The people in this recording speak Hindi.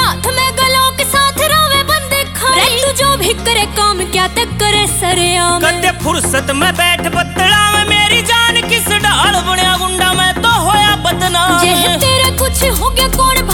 हाथ में गलों के साथ रावे बंदे खाए तू जो भी करे काम क्या तक करे सरेआम कदे फुर्सत में बैठ बतड़ा में मेरी जान किस डाल बुनिया गुंडा में तो होया बदनाम जे तेरा कुछ हो गया कौन